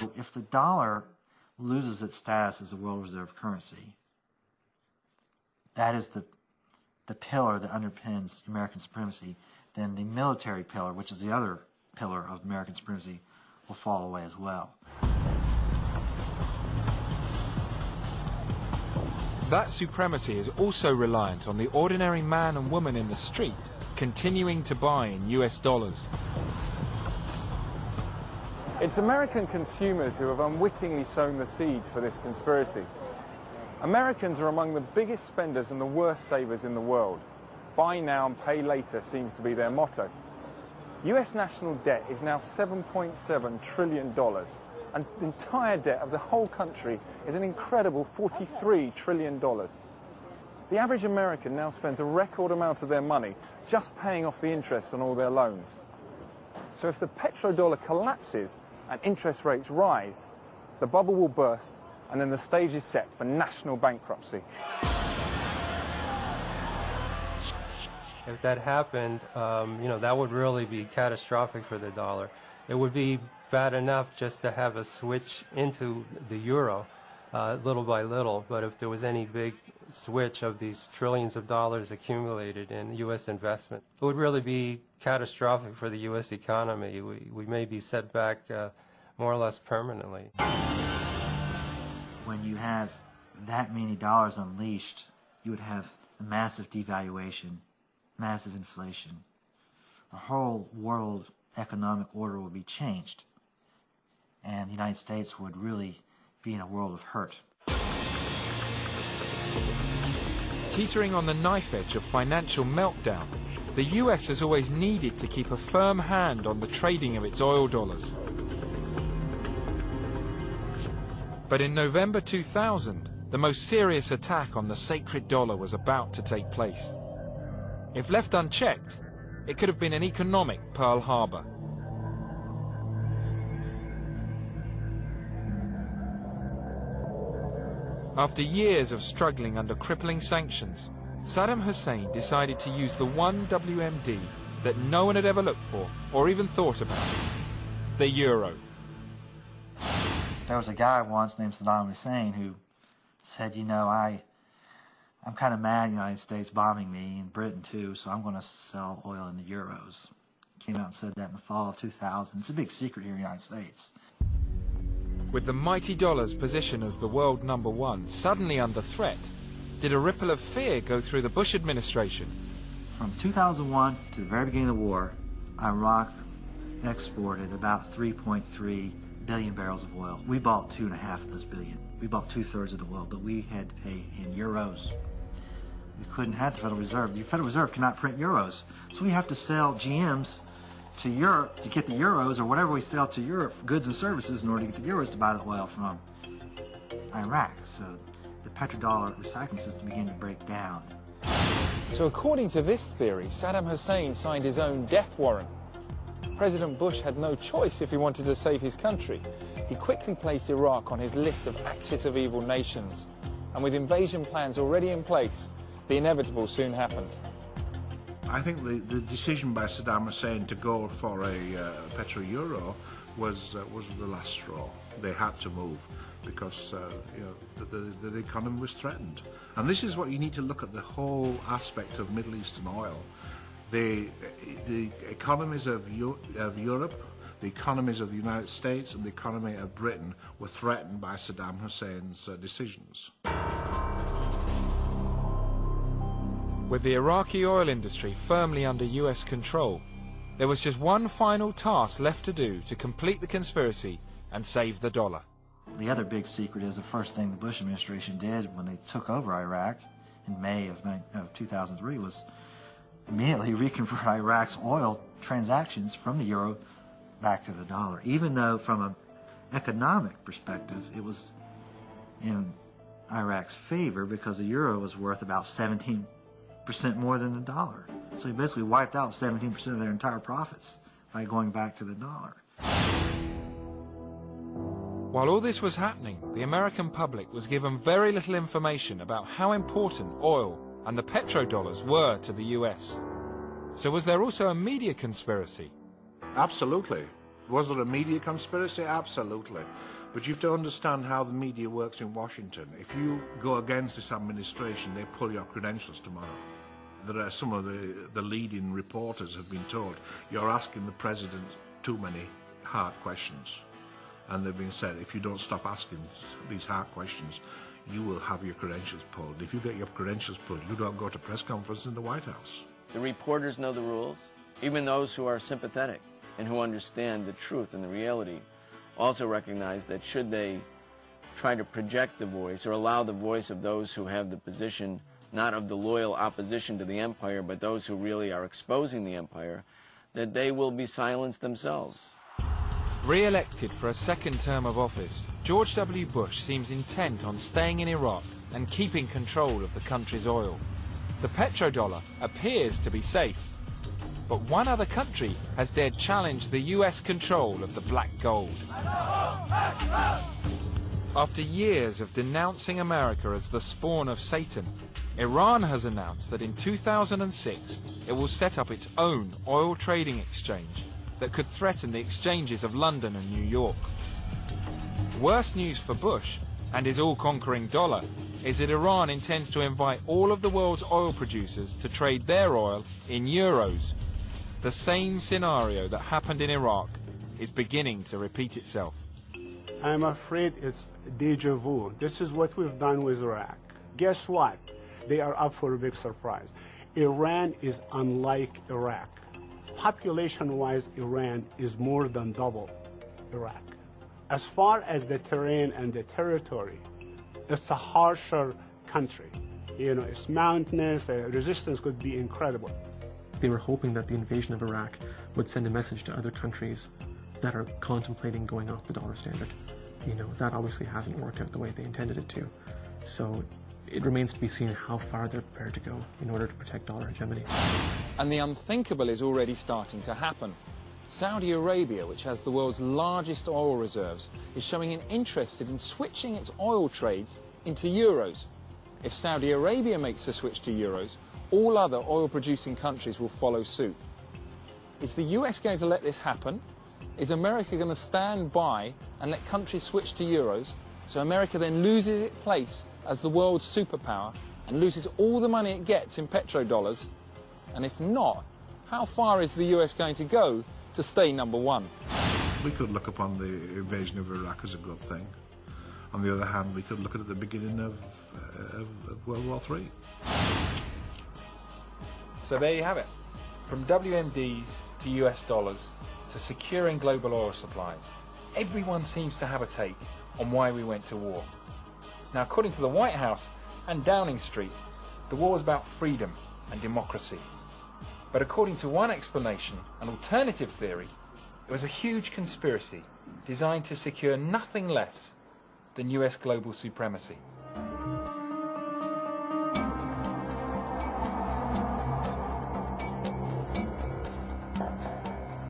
If the dollar loses its status as a world reserve currency, that is the pillar that underpins American supremacy, then the military pillar, which is the other pillar of American supremacy, will fall away as well. That supremacy is also reliant on the ordinary man and woman in the street continuing to buy in US dollars. It's American consumers who have unwittingly sown the seeds for this conspiracy. Americans are among the biggest spenders and the worst savers in the world. Buy now and pay later seems to be their motto. US national debt is now $7.7 trillion, and the entire debt of the whole country is an incredible $43 trillion. The average American now spends a record amount of their money just paying off the interest on all their loans. So if the petrodollar collapses and interest rates rise, the bubble will burst, and then the stage is set for national bankruptcy. If that happened, that would really be catastrophic for the dollar. It would be bad enough just to have a switch into the euro little by little, but if there was any big switch of these trillions of dollars accumulated in U.S. investment, it would really be catastrophic for the U.S. economy. We may be set back more or less permanently. When you have that many dollars unleashed, you would have a massive devaluation, massive inflation. The whole world economic order would be changed, and the United States would really be in a world of hurt. Teetering on the knife edge of financial meltdown, the US has always needed to keep a firm hand on the trading of its oil dollars. But in November 2000, the most serious attack on the sacred dollar was about to take place. If left unchecked, it could have been an economic Pearl Harbor. After years of struggling under crippling sanctions, Saddam Hussein decided to use the one WMD that no one had ever looked for or even thought about: the euro. There was a guy once named Saddam Hussein who said, I'm kind of mad the United States bombing me, and Britain too, so I'm going to sell oil in the euros. Came out and said that in the fall of 2000. It's a big secret here in the United States. With the mighty dollar's position as the world #1 suddenly under threat, did a ripple of fear go through the Bush administration? From 2001 to the very beginning of the war, Iraq exported about 3.3 billion barrels of oil. We bought 2.5 of those billion. We bought 2/3 of the oil, but we had to pay in euros. We couldn't have the Federal Reserve. The Federal Reserve cannot print euros, so we have to sell GMs to Europe to get the euros, or whatever we sell to Europe for goods and services in order to get the euros to buy the oil from Iraq. So the petrodollar recycling system began to break down. So according to this theory, Saddam Hussein signed his own death warrant. President Bush had no choice if he wanted to save his country. He quickly placed Iraq on his list of axis of evil nations, and with invasion plans already in place, the inevitable soon happened. I think the decision by Saddam Hussein to go for a petro-euro was the last straw. They had to move because the economy was threatened. And this is what you need to look at, the whole aspect of Middle Eastern oil. The economies of Europe, the economies of the United States, and the economy of Britain were threatened by Saddam Hussein's decisions. With the Iraqi oil industry firmly under US control, there was just one final task left to do to complete the conspiracy and save the dollar. The other big secret is the first thing the Bush administration did when they took over Iraq in May of 2003 was immediately reconvert Iraq's oil transactions from the euro back to the dollar, even though from an economic perspective it was in Iraq's favor because the euro was worth about 17% more than the dollar. So he basically wiped out 17% of their entire profits by going back to the dollar. While all this was happening, the American public was given very little information about how important oil and the petrodollars were to the US. So was there also a media conspiracy? Absolutely. Was there a media conspiracy? Absolutely. But you have to understand how the media works in Washington. If you go against this administration, they pull your credentials tomorrow. There are some of the leading reporters have been told, you're asking the president too many hard questions. And they've been said, if you don't stop asking these hard questions, you will have your credentials pulled. If you get your credentials pulled, you don't go to press conference in the White House. The reporters know the rules. Even those who are sympathetic and who understand the truth and the reality also recognize that should they try to project the voice or allow the voice of those who have the position not of the loyal opposition to the empire, but those who really are exposing the empire, that they will be silenced themselves. Re-elected for a second term of office, George W. Bush seems intent on staying in Iraq and keeping control of the country's oil. The petrodollar appears to be safe, but one other country has dared challenge the US control of the black gold. After years of denouncing America as the spawn of Satan, Iran has announced that in 2006 it will set up its own oil trading exchange that could threaten the exchanges of London and New York. Worse news for Bush and his all-conquering dollar is that Iran intends to invite all of the world's oil producers to trade their oil in euros. The same scenario that happened in Iraq is beginning to repeat itself. I'm afraid it's deja vu. This is what we've done with Iraq. Guess what? They are up for a big surprise. Iran is unlike Iraq. Population-wise, Iran is more than double Iraq. As far as the terrain and the territory, it's a harsher country. You know, it's mountainous, resistance could be incredible. They were hoping that the invasion of Iraq would send a message to other countries that are contemplating going off the dollar standard. You know, that obviously hasn't worked out the way they intended it to. So it remains to be seen how far they're prepared to go in order to protect dollar hegemony. And the unthinkable is already starting to happen. Saudi Arabia, which has the world's largest oil reserves, is showing an interest in switching its oil trades into euros. If Saudi Arabia makes the switch to euros, all other oil-producing countries will follow suit. Is the US going to let this happen? Is America going to stand by and let countries switch to euros, so America then loses its place as the world's superpower and loses all the money it gets in petrodollars? And if not, how far is the US going to go to stay number one? We could look upon the invasion of Iraq as a good thing. On the other hand, we could look at the beginning of World War III. So there you have it. From WMDs to US dollars to securing global oil supplies, everyone seems to have a take on why we went to war. Now, according to the White House and Downing Street, the war was about freedom and democracy. But according to one explanation, an alternative theory, it was a huge conspiracy designed to secure nothing less than US global supremacy.